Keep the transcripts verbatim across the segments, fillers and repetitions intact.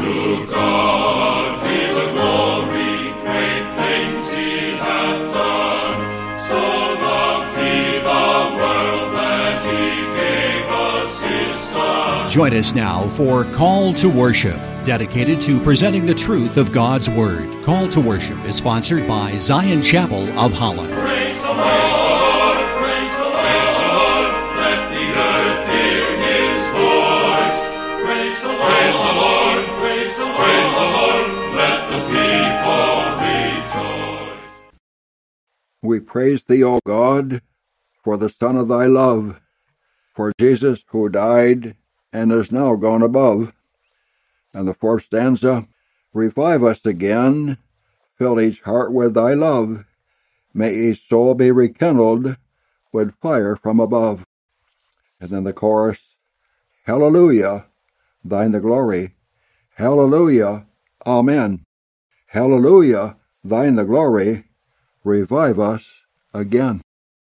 To God be the glory, great things he hath done. So loved he the world that he gave us his Son. Join us now for Call to Worship, dedicated to presenting the truth of God's Word. Call to Worship is sponsored by Zion Chapel of Holland. Praise the Lord, praise the Lord, let the earth hear his voice. Praise the Lord, praise the Lord, praise the Lord, let the people rejoice. We praise thee, O God, for the Son of thy love, for Jesus who died and is now gone above. And the fourth stanza, revive us again, fill each heart with thy love. May each soul be rekindled with fire from above. And then the chorus, hallelujah, thine the glory. Hallelujah, amen. Hallelujah, thine the glory. Revive us again.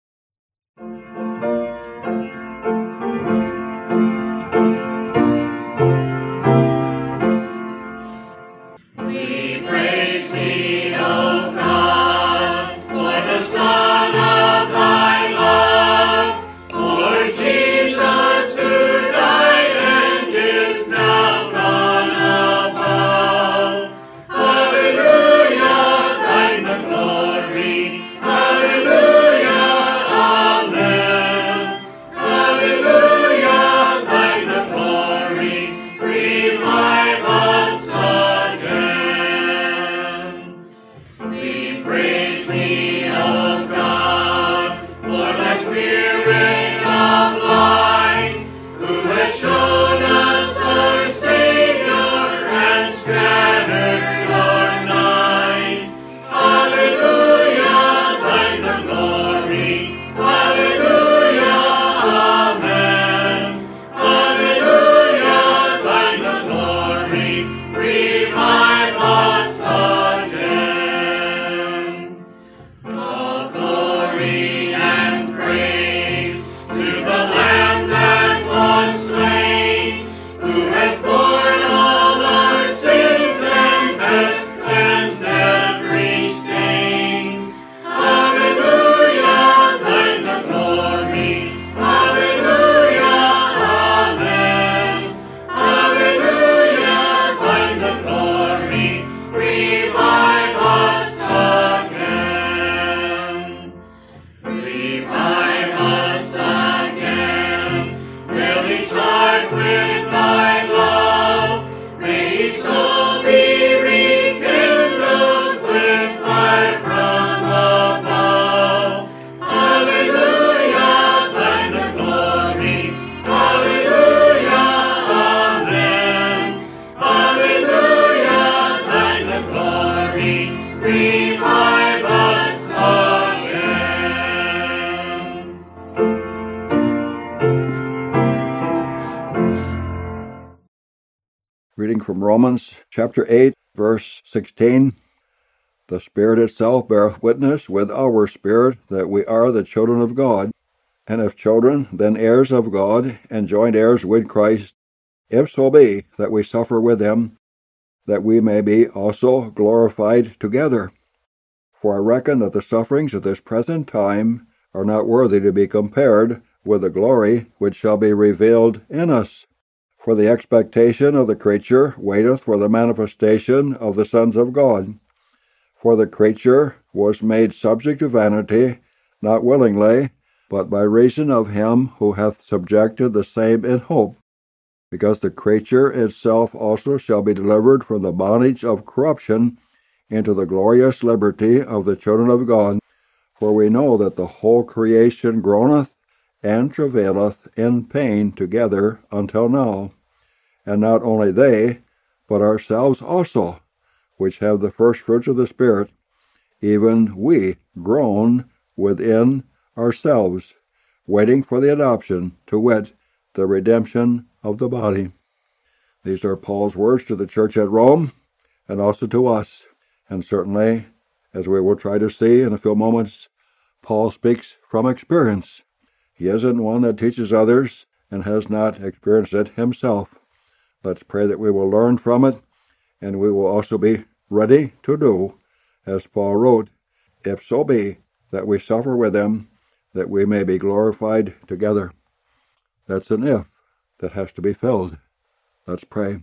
Reading from Romans chapter eight, verse sixteen. The Spirit itself beareth witness with our spirit that we are the children of God. And if children, then heirs of God, and joint heirs with Christ, if so be that we suffer with him, that we may be also glorified together. For I reckon that the sufferings of this present time are not worthy to be compared with the glory which shall be revealed in us. For the expectation of the creature waiteth for the manifestation of the sons of God. For the creature was made subject to vanity, not willingly, but by reason of him who hath subjected the same in hope, because the creature itself also shall be delivered from the bondage of corruption into the glorious liberty of the children of God. For we know that the whole creation groaneth and travaileth in pain together until now. And not only they, but ourselves also, which have the first fruits of the Spirit, even we groan within ourselves, waiting for the adoption, to wit, the redemption of the body. These are Paul's words to the church at Rome, and also to us. And certainly, as we will try to see in a few moments, Paul speaks from experience. He isn't one that teaches others and has not experienced it himself. Let's pray that we will learn from it and we will also be ready to do, as Paul wrote, if so be that we suffer with him, that we may be glorified together. That's an if that has to be filled. Let's pray.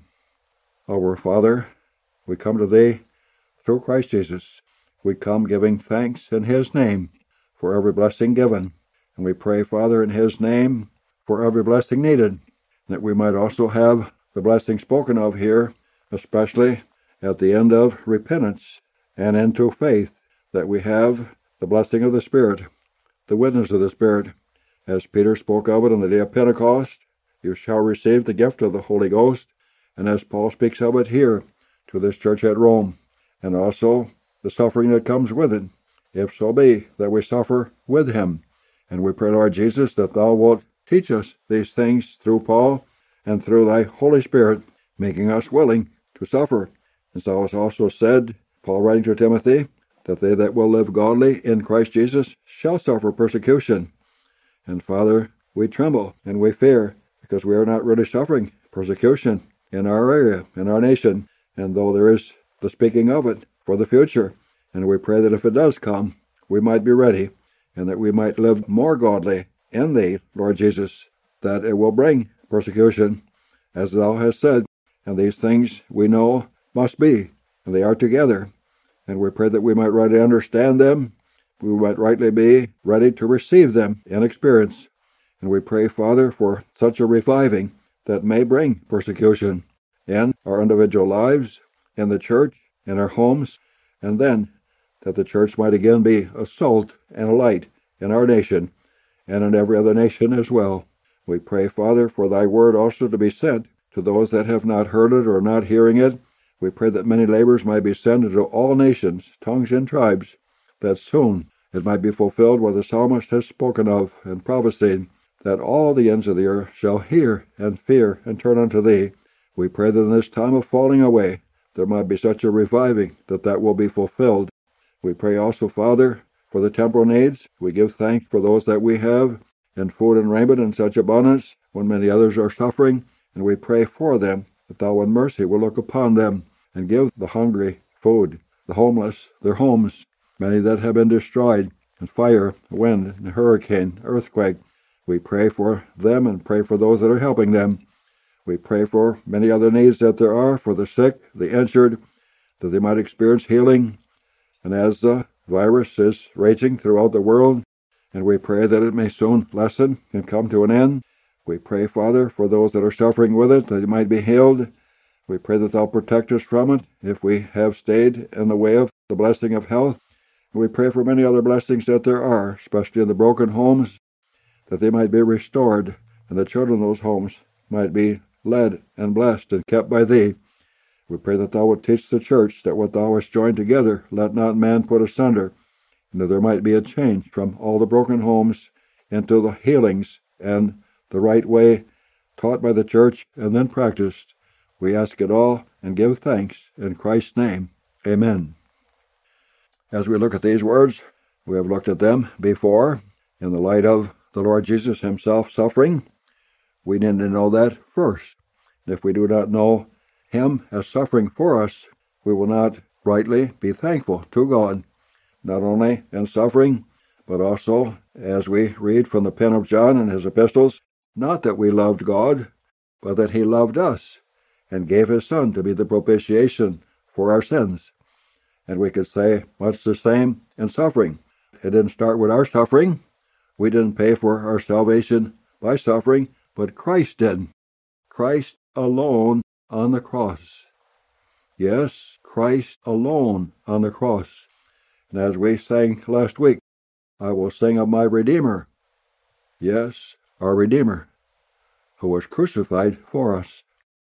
Our Father, we come to Thee through Christ Jesus. We come giving thanks in His name for every blessing given. And we pray, Father, in His name for every blessing needed, that we might also have the blessing spoken of here, especially at the end of repentance and into faith, that we have the blessing of the Spirit, the witness of the Spirit. As Peter spoke of it on the day of Pentecost, you shall receive the gift of the Holy Ghost, and as Paul speaks of it here to this church at Rome, and also the suffering that comes with it, if so be that we suffer with him. And we pray, Lord Jesus, that thou wilt teach us these things through Paul and through thy Holy Spirit, making us willing to suffer. As thou hast also said, Paul writing to Timothy, that they that will live godly in Christ Jesus shall suffer persecution. And Father, we tremble and we fear, because we are not really suffering persecution in our area, in our nation, and though there is the speaking of it for the future, and we pray that if it does come, we might be ready, and that we might live more godly in Thee, Lord Jesus, that it will bring persecution, as Thou hast said, and these things we know must be, and they are together, and we pray that we might rightly understand them, we might rightly be ready to receive them in experience, and we pray, Father, for such a reviving that may bring persecution in our individual lives, in the church, in our homes, and then that the church might again be a salt and a light in our nation and in every other nation as well. We pray, Father, for thy word also to be sent to those that have not heard it or not hearing it. We pray that many labors might be sent into all nations, tongues, and tribes, that soon it might be fulfilled what the psalmist has spoken of and prophesied, that all the ends of the earth shall hear and fear and turn unto thee. We pray that in this time of falling away there might be such a reviving that that will be fulfilled. We pray also, Father, for the temporal needs. We give thanks for those that we have in food and raiment in such abundance when many others are suffering, and we pray for them, that thou in mercy will look upon them and give the hungry food, the homeless their homes, many that have been destroyed in fire, wind, and hurricane, earthquake. We pray for them and pray for those that are helping them. We pray for many other needs that there are, for the sick, the injured, that they might experience healing. And as the virus is raging throughout the world, and we pray that it may soon lessen and come to an end, we pray, Father, for those that are suffering with it, that it might be healed. We pray that thou protect us from it if we have stayed in the way of the blessing of health. And we pray for many other blessings that there are, especially in the broken homes, that they might be restored, and the children of those homes might be led and blessed and kept by thee. We pray that thou would teach the church that what thou hast joined together, let not man put asunder, and that there might be a change from all the broken homes into the healings and the right way taught by the church and then practiced. We ask it all and give thanks in Christ's name. Amen. As we look at these words, we have looked at them before in the light of the Lord Jesus himself suffering. We need to know that first. If we do not know him as suffering for us, we will not rightly be thankful to God, not only in suffering, but also, as we read from the pen of John in his epistles, not that we loved God, but that he loved us and gave his Son to be the propitiation for our sins. And we could say much the same in suffering. It didn't start with our suffering. We didn't pay for our salvation by suffering, but Christ did. Christ alone on the cross. Yes, Christ alone on the cross. And as we sang last week, I will sing of my Redeemer. Yes, our Redeemer, who was crucified for us,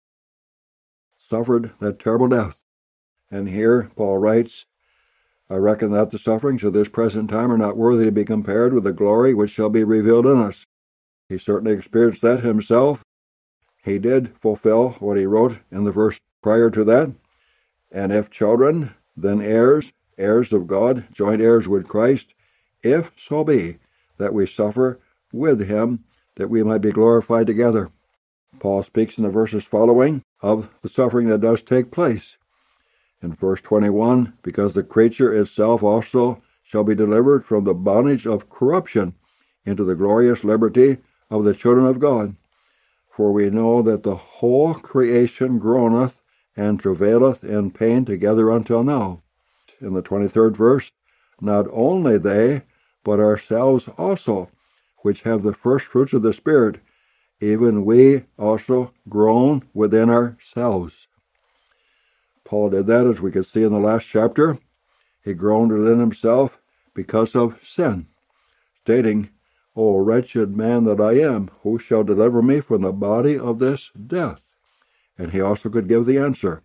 suffered that terrible death. And here Paul writes, I reckon that the sufferings of this present time are not worthy to be compared with the glory which shall be revealed in us. He certainly experienced that himself. He did fulfill what he wrote in the verse prior to that. And if children, then heirs, heirs of God, joint heirs with Christ, if so be that we suffer with him, that we might be glorified together. Paul speaks in the verses following of the suffering that does take place. In verse twenty-one, because the creature itself also shall be delivered from the bondage of corruption into the glorious liberty of the children of God. For we know that the whole creation groaneth and travaileth in pain together until now. In the twenty-third verse, not only they, but ourselves also, which have the first fruits of the Spirit, even we also groan within ourselves. Paul did that, as we could see in the last chapter. He groaned within himself because of sin, stating, O wretched man that I am, who shall deliver me from the body of this death? And he also could give the answer,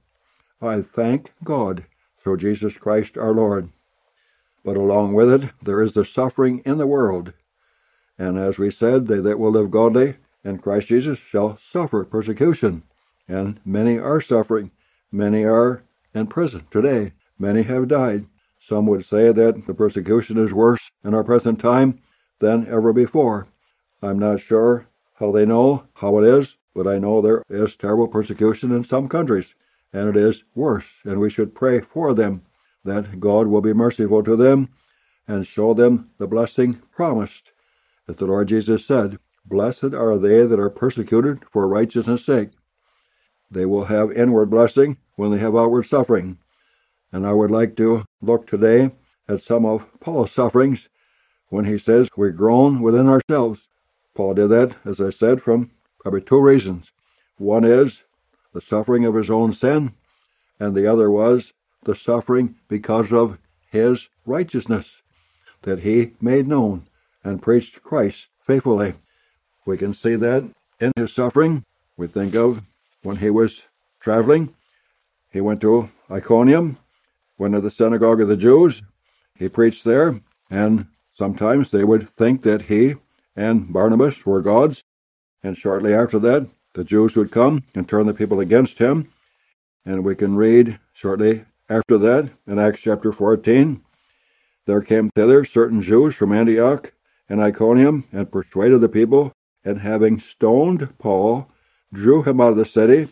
I thank God through Jesus Christ our Lord. But along with it, there is the suffering in the world. And as we said, they that will live godly in Christ Jesus shall suffer persecution. And many are suffering. Many are in prison today. Many have died. Some would say that the persecution is worse in our present time than ever before. I'm not sure how they know how it is, but I know there is terrible persecution in some countries, and it is worse, and we should pray for them, that God will be merciful to them and show them the blessing promised. As the Lord Jesus said, Blessed are they that are persecuted for righteousness' sake. They will have inward blessing when they have outward suffering. And I would like to look today at some of Paul's sufferings when he says we groan within ourselves. Paul did that, as I said, from probably two reasons. One is the suffering of his own sin, and the other was the suffering because of his righteousness that he made known and preached Christ faithfully. We can see that in his suffering. We think of when he was traveling. He went to Iconium, went to the synagogue of the Jews. He preached there, and sometimes they would think that he and Barnabas were gods. And shortly after that, the Jews would come and turn the people against him. And we can read shortly after that in Acts chapter fourteen, there came thither certain Jews from Antioch and Iconium, and persuaded the people, and having stoned Paul, drew him out of the city,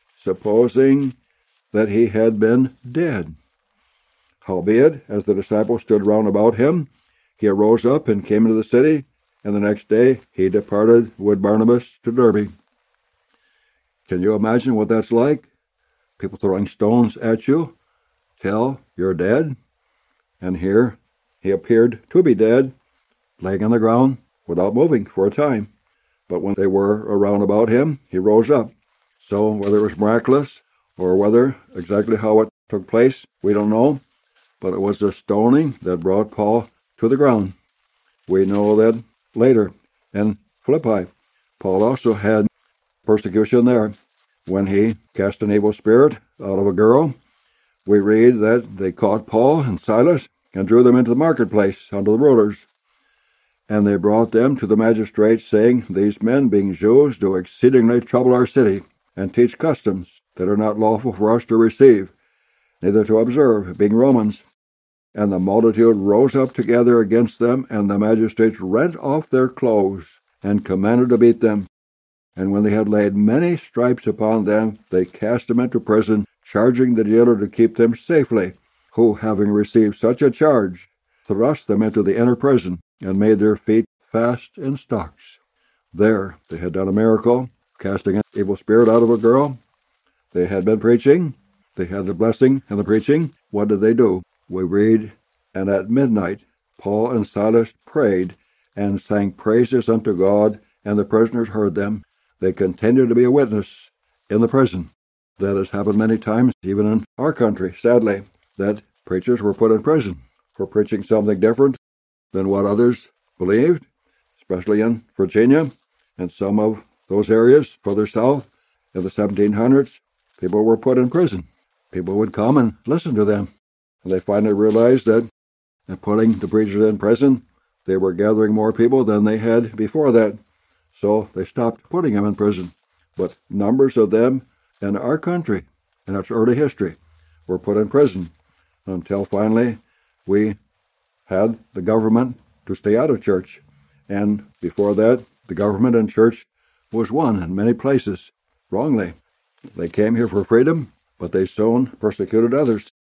supposing that he had been dead. Howbeit, as the disciples stood round about him, he arose up and came into the city, and the next day he departed with Barnabas to Derbe. Can you imagine what that's like? People throwing stones at you till you're dead. And here he appeared to be dead, laying on the ground without moving for a time. But when they were around about him, he rose up. So whether it was miraculous or whether exactly how it took place, we don't know. But it was the stoning that brought Paul to the ground. We know that later in Philippi, Paul also had persecution there. When he cast an evil spirit out of a girl, we read that they caught Paul and Silas and drew them into the marketplace unto the rulers. And they brought them to the magistrates, saying, These men, being Jews, do exceedingly trouble our city, and teach customs that are not lawful for us to receive, neither to observe, being Romans. And the multitude rose up together against them, and the magistrates rent off their clothes, and commanded to beat them. And when they had laid many stripes upon them, they cast them into prison, charging the jailer to keep them safely, who, having received such a charge, thrust them into the inner prison, and made their feet fast in stocks. There they had done a miracle, casting an evil spirit out of a girl. They had been preaching. They had the blessing and the preaching. What did they do? We read, And at midnight Paul and Silas prayed, and sang praises unto God, and the prisoners heard them. They continued to be a witness in the prison. That has happened many times, even in our country, sadly, that preachers were put in prison for preaching something different than what others believed, especially in Virginia and some of those areas further south in the seventeen hundreds. People were put in prison. People would come and listen to them. And they finally realized that in putting the preachers in prison, they were gathering more people than they had before that. So they stopped putting them in prison. But numbers of them in our country, in its early history, were put in prison until finally we had the government to stay out of church. And before that, the government and church was one in many places, wrongly. They came here for freedom, but they soon persecuted others.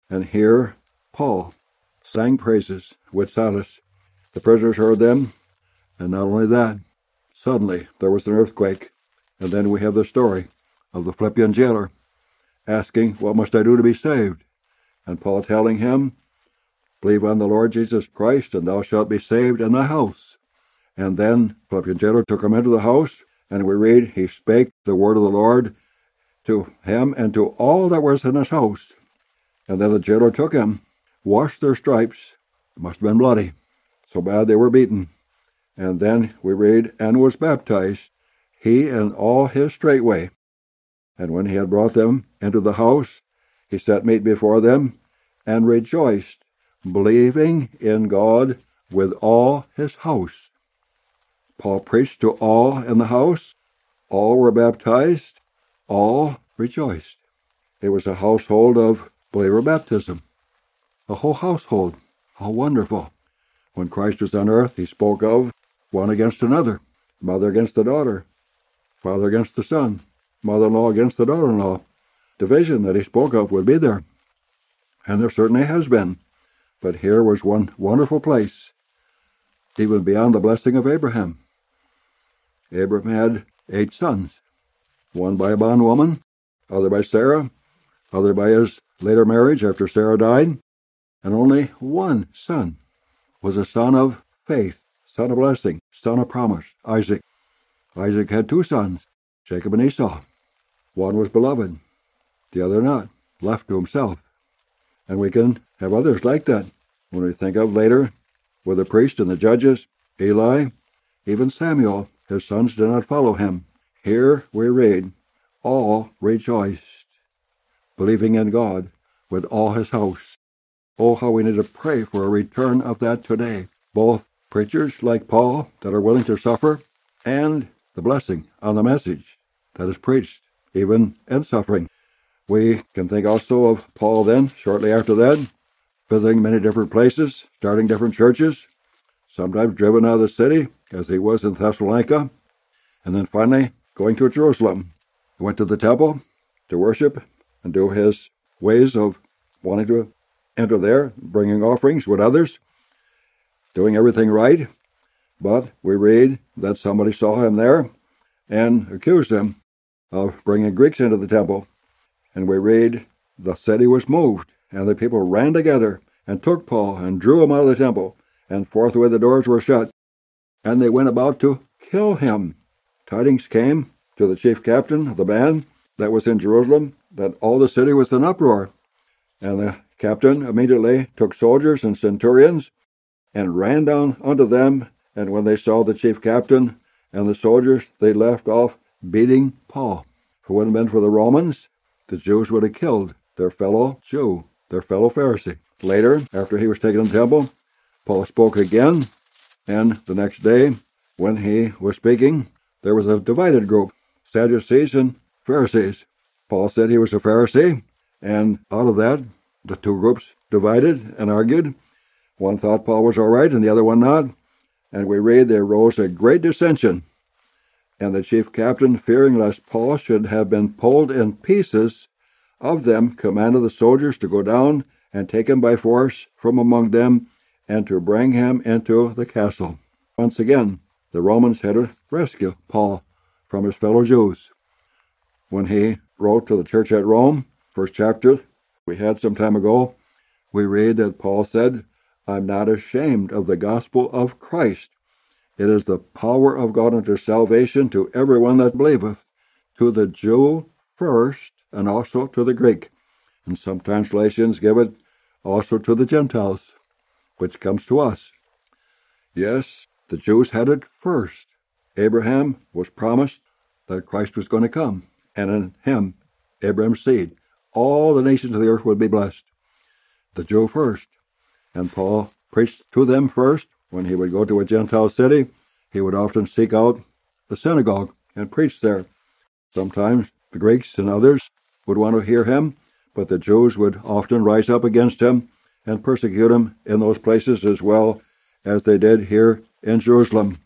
And here Paul sang praises with Silas. The prisoners heard them, and not only that, suddenly there was an earthquake. And then we have the story of the Philippian jailer asking, "What must I do to be saved?" And Paul telling him, "Believe on the Lord Jesus Christ, and thou shalt be saved in thy house." And then Philippian jailer took him into the house, and we read, he spake the word of the Lord to him and to all that was in his house. And then the jailer took him, washed their stripes, it must have been bloody, so bad they were beaten. And then we read, and was baptized, he and all his straightway. And when he had brought them into the house, he set meat before them, and rejoiced, believing in God with all his house. Paul preached to all in the house. All were baptized. All rejoiced. It was a household of believer baptism. A whole household. How wonderful. When Christ was on earth, he spoke of one against another, mother against the daughter, father against the son, mother-in-law against the daughter-in-law. Division that he spoke of would be there. And there certainly has been. But here was one wonderful place, even beyond the blessing of Abraham. Abraham had eight sons, one by a bondwoman, other by Sarah, other by his later marriage after Sarah died, and only one son was a son of faith, son of blessing, son of promise, Isaac. Isaac had two sons, Jacob and Esau. One was beloved, the other not, left to himself. And we can have others like that when we think of later with the priest and the judges, Eli, even Samuel, his sons did not follow him. Here we read, all rejoiced, believing in God with all his house. Oh, how we need to pray for a return of that today. Both preachers like Paul that are willing to suffer, and the blessing on the message that is preached, even in suffering. We can think also of Paul then, shortly after that, visiting many different places, starting different churches, sometimes driven out of the city, as he was in Thessalonica, and then finally going to Jerusalem. He went to the temple to worship and do his ways of wanting to enter there, bringing offerings with others, doing everything right. But we read that somebody saw him there and accused him of bringing Greeks into the temple. And we read the city was moved, and the people ran together and took Paul and drew him out of the temple, and forthwith the doors were shut, and they went about to kill him. Tidings came to the chief captain of the band that was in Jerusalem that all the city was in uproar. And the captain immediately took soldiers and centurions and ran down unto them, and when they saw the chief captain and the soldiers, they left off beating Paul. If it wouldn't have been for the Romans, the Jews would have killed their fellow Jew, their fellow Pharisee. Later, after he was taken in the temple, Paul spoke again, and the next day, when he was speaking, there was a divided group, Sadducees and Pharisees. Paul said he was a Pharisee, and out of that, the two groups divided and argued. One thought Paul was all right, and the other one not. And we read there arose a great dissension. And the chief captain, fearing lest Paul should have been pulled in pieces of them, commanded the soldiers to go down and take him by force from among them, and to bring him into the castle. Once again, the Romans had to rescue Paul from his fellow Jews. When he wrote to the church at Rome, first chapter we had some time ago, we read that Paul said, I'm not ashamed of the gospel of Christ. It is the power of God unto salvation to everyone that believeth, to the Jew first, and also to the Greek. And some translations give it also to the Gentiles, which comes to us. Yes, the Jews had it first. Abraham was promised that Christ was going to come, and in him, Abraham's seed, all the nations of the earth would be blessed. The Jew first. And Paul preached to them first. When he would go to a Gentile city, he would often seek out the synagogue and preach there. Sometimes the Greeks and others would want to hear him, but the Jews would often rise up against him and persecute him in those places as well as they did here in Jerusalem.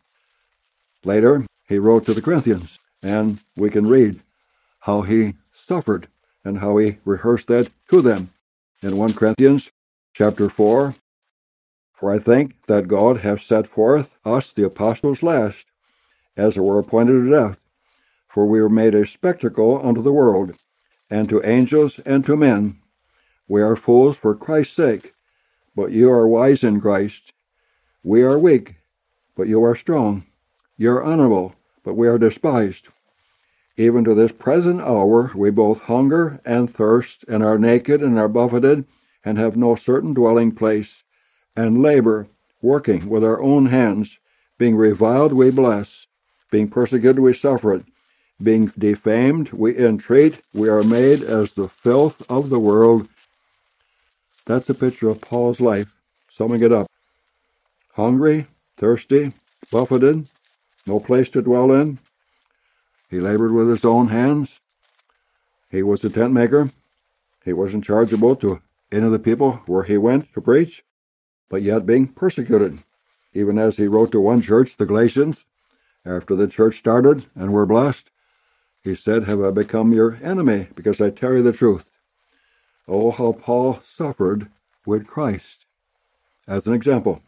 Later, he wrote to the Corinthians, and we can read how he suffered and how he rehearsed that to them. in First Corinthians chapter four, "For I think that God hath set forth us the apostles last, as it were appointed to death. For we were made a spectacle unto the world, and to angels and to men. We are fools for Christ's sake, but you are wise in Christ. We are weak, but you are strong. You are honorable, but we are despised. Even to this present hour we both hunger and thirst, and are naked, and are buffeted, and have no certain dwelling place, and labor, working with our own hands. Being reviled we bless, being persecuted we suffer it, being defamed we entreat. We are made as the filth of the world." That's a picture of Paul's life, summing it up. Hungry, thirsty, buffeted, no place to dwell in. He labored with his own hands. He was the tent maker. He wasn't chargeable to any of the people where he went to preach, but yet being persecuted. Even as he wrote to one church, the Galatians, after the church started and were blessed, he said, "Have I become your enemy because I tell you the truth?" Oh, how Paul suffered with Christ as an example.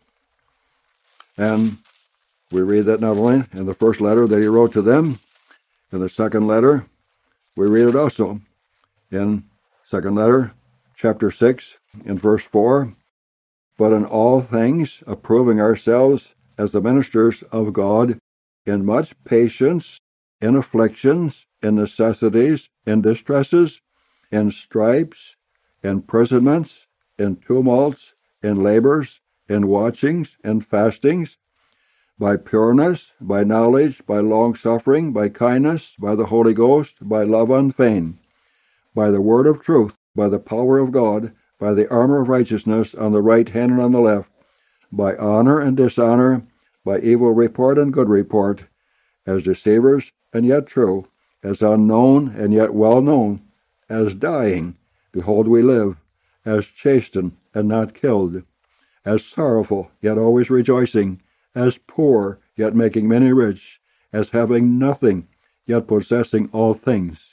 And we read that not only in the first letter that he wrote to them, in the second letter, we read it also in second letter, chapter six, in verse four, "But in all things approving ourselves as the ministers of God, in much patience, in afflictions, in necessities, in distresses, in stripes, imprisonments, in tumults, in labors, in watchings, in fastings, by pureness, by knowledge, by long-suffering, by kindness, by the Holy Ghost, by love unfeigned, by the word of truth, by the power of God, by the armor of righteousness on the right hand and on the left, by honor and dishonor, by evil report and good report, as deceivers and yet true, as unknown and yet well known, as dying, behold we live, as chastened and not killed, as sorrowful yet always rejoicing, as poor yet making many rich, as having nothing yet possessing all things."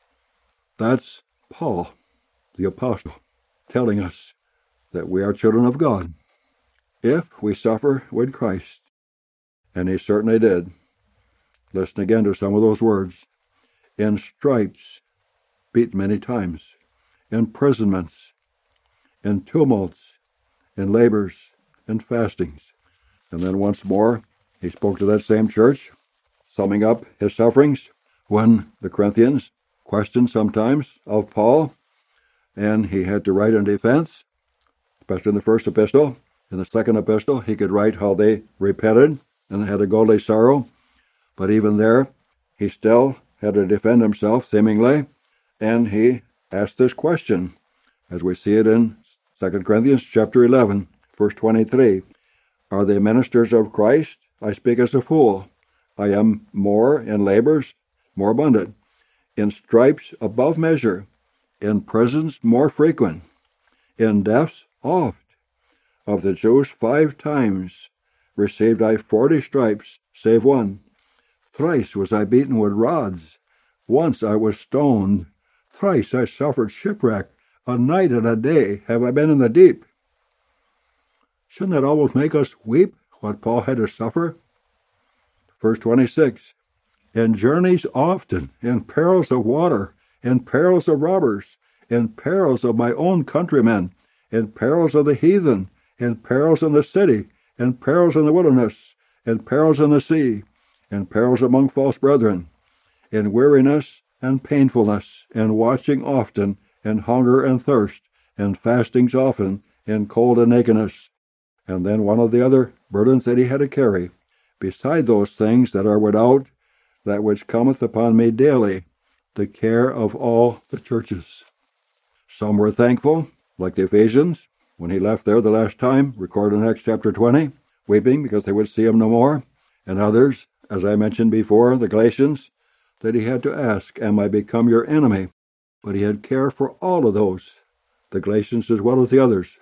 That's Paul, the apostle, telling us that we are children of God if we suffer with Christ. And he certainly did. Listen again to some of those words. In stripes, beat many times, imprisonments, in tumults, in labors, in fastings. And then once more, he spoke to that same church, summing up his sufferings when the Corinthians questioned sometimes of Paul, and he had to write in defense, especially in the first epistle. In the second epistle, he could write how they repented and had a godly sorrow. But even there, he still had to defend himself, seemingly, and he asked this question, as we see it in Second Corinthians chapter eleven, verse twenty-three. "Are they ministers of Christ? I speak as a fool. I am more in labors, more abundant, in stripes above measure, in prisons more frequent, in deaths oft. Of the Jews five times received I forty stripes, save one. Thrice was I beaten with rods. Once I was stoned. Thrice I suffered shipwreck. A night and a day have I been in the deep." Shouldn't that almost make us weep, what Paul had to suffer? Verse twenty-six, "In journeys often, in perils of water, in perils of robbers, in perils of my own countrymen, in perils of the heathen, in perils in the city, in perils in the wilderness, in perils in the sea, in perils among false brethren, in weariness and painfulness, in watching often, in hunger and thirst, in fastings often, in cold and nakedness." And then one of the other burdens that he had to carry, "beside those things that are without, that which cometh upon me daily, the care of all the churches." Some were thankful, like the Ephesians, when he left there the last time, recorded in Acts chapter twenty, weeping because they would see him no more. And others, as I mentioned before, the Galatians, that he had to ask, "Am I become your enemy?" But he had care for all of those, the Galatians as well as the others.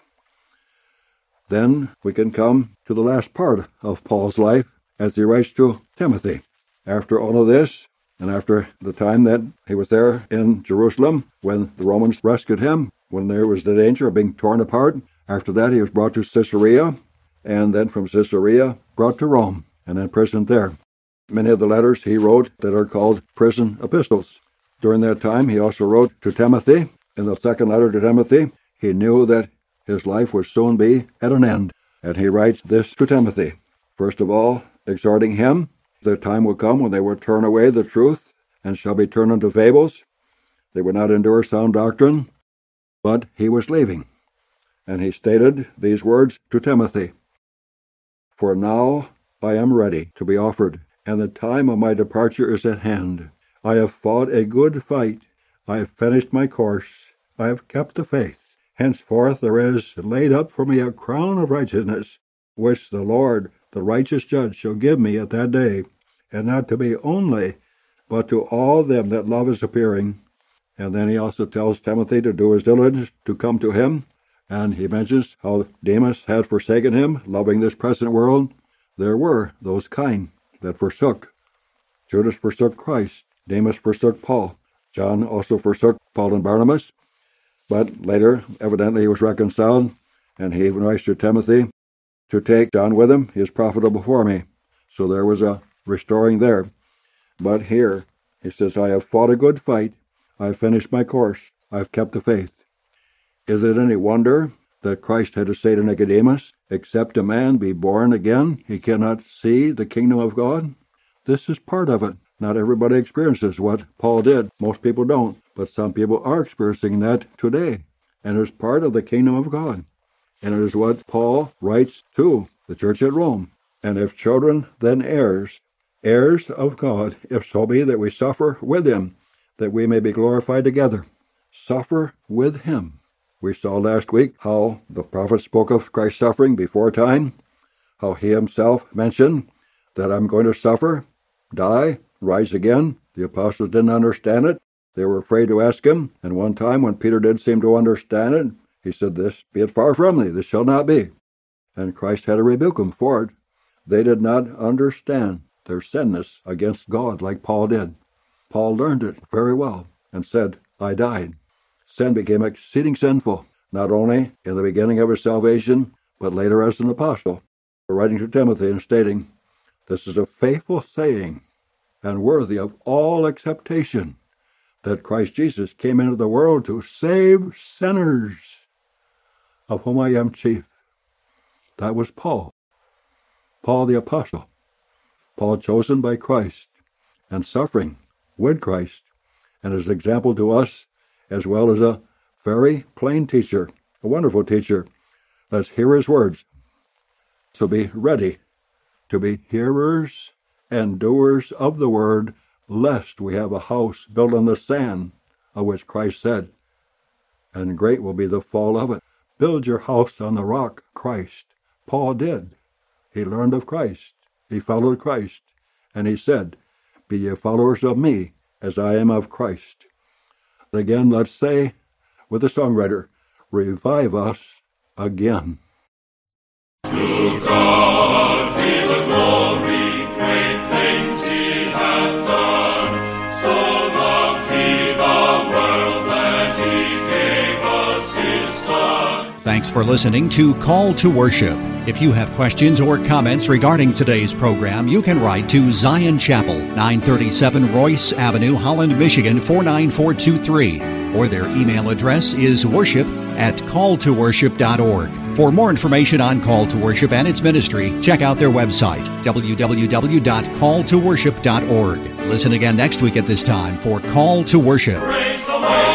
Then we can come to the last part of Paul's life as he writes to Timothy. After all of this, and after the time that he was there in Jerusalem when the Romans rescued him, when there was the danger of being torn apart. After that, he was brought to Caesarea, and then from Caesarea brought to Rome, and imprisoned there. Many of the letters he wrote that are called prison epistles. During that time, he also wrote to Timothy. In the second letter to Timothy, he knew that his life would soon be at an end. And he writes this to Timothy. First of all, exhorting him, the time will come when they will turn away the truth and shall be turned unto fables. They would not endure sound doctrine. But he was leaving. And he stated these words to Timothy. For now I am ready to be offered, and the time of my departure is at hand. I have fought a good fight. I have finished my course. I have kept the faith. Henceforth there is laid up for me a crown of righteousness, which the Lord, the righteous judge, shall give me at that day, and not to me only, but to all them that love his appearing. And then he also tells Timothy to do his diligence to come to him, and he mentions how Demas had forsaken him, loving this present world. There were those kind that forsook. Judas forsook Christ. Demas forsook Paul. John also forsook Paul and Barnabas. But later, evidently, he was reconciled, and he even writes to Timothy to take John with him. He is profitable for me. So there was a restoring there. But here, he says, I have fought a good fight. I have finished my course. I have kept the faith. Is it any wonder that Christ had to say to Nicodemus, except a man be born again, he cannot see the kingdom of God? This is part of it. Not everybody experiences what Paul did. Most people don't. But some people are experiencing that today. And it's part of the kingdom of God. And it is what Paul writes to the church at Rome. And if children, then heirs, heirs of God, if so be that we suffer with him, that we may be glorified together. Suffer with him. We saw last week how the prophet spoke of Christ's suffering before time, how he himself mentioned that I'm going to suffer, die, rise again. The apostles didn't understand it. They were afraid to ask him, and one time when Peter did seem to understand it, he said, this be it far from thee, this shall not be. And Christ had to rebuke them for it. They did not understand their sinness against God like Paul did. Paul learned it very well and said, I died. Sin became exceeding sinful, not only in the beginning of his salvation, but later as an apostle, writing to Timothy and stating, this is a faithful saying and worthy of all acceptation, that Christ Jesus came into the world to save sinners, of whom I am chief. That was Paul. Paul the apostle. Paul chosen by Christ and suffering with Christ, and as an example to us, as well as a very plain teacher, a wonderful teacher. Let's hear his words. So be ready to be hearers and doers of the word, lest we have a house built on the sand, of which Christ said, and great will be the fall of it. Build your house on the rock, Christ. Paul did. He learned of Christ. He followed Christ. And he said, be ye followers of me, as I am of Christ. Again, let's say, with the songwriter, revive us again. To God be the glory, great things he hath done. So loved he the world that he gave us his Son. Thanks for listening to Call to Worship. If you have questions or comments regarding today's program, you can write to Zion Chapel, nine thirty-seven Royce Avenue, Holland, Michigan, four nine four two three, or their email address is worship at call to worship dot org. For more information on Call to Worship and its ministry, check out their website, w w w dot call to worship dot org. Listen again next week at this time for Call to Worship. Praise the Lord.